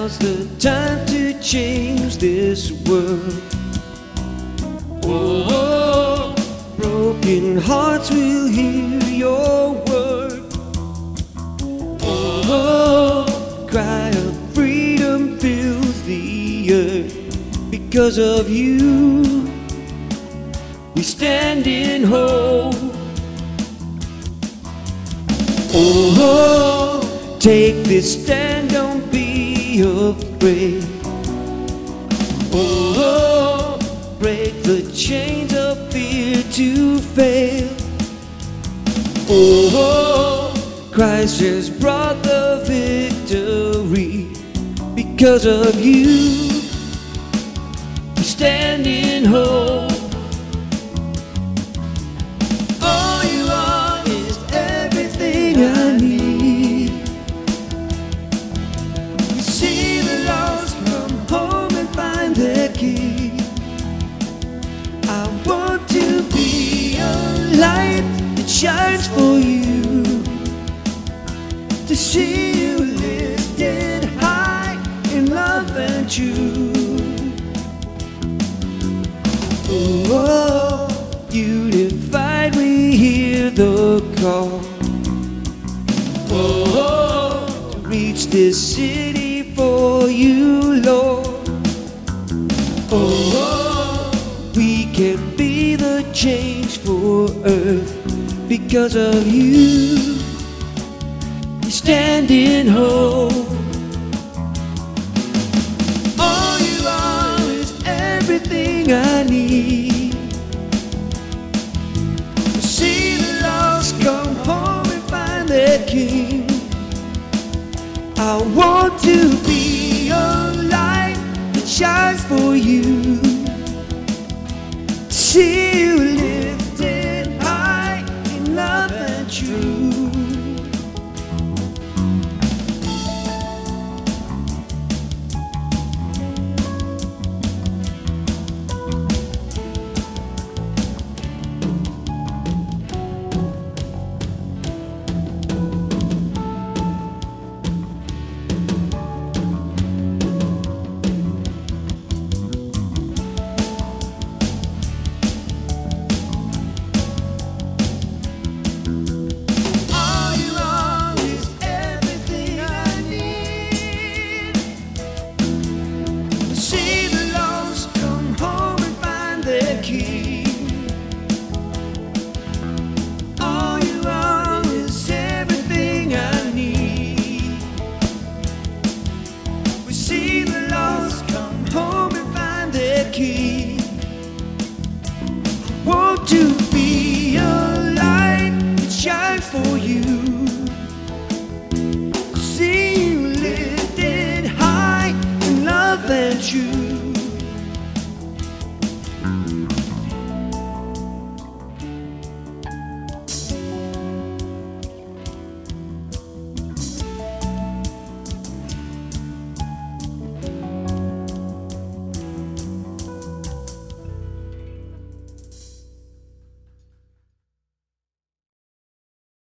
Now's the time to change this world. Oh, broken hearts will hear your word. Oh, cry of freedom fills the earth. Because of you, we stand in hope. Oh, take this stand, don't be afraid. Oh, break the chains of fear to fail. Oh, Christ has brought the victory. Because of you, we stand in hope. All you are is everything I need. We see the lost come home and find their key. I want to be a light that shines for you, to see you lifted high in love and truth. Oh, unified we hear the call. Oh, to reach this city for you, Lord. Oh, we can be the change for earth. Because of you, we stand in hope. All you are is everything I need. To see the lost come home and find their King. I want to be a light that shines for you, to see you lifted high in love and truth. All you are is everything I need. We see the lost come home and find their key. I want to be a light that shines for you, see you lifted high in love and truth.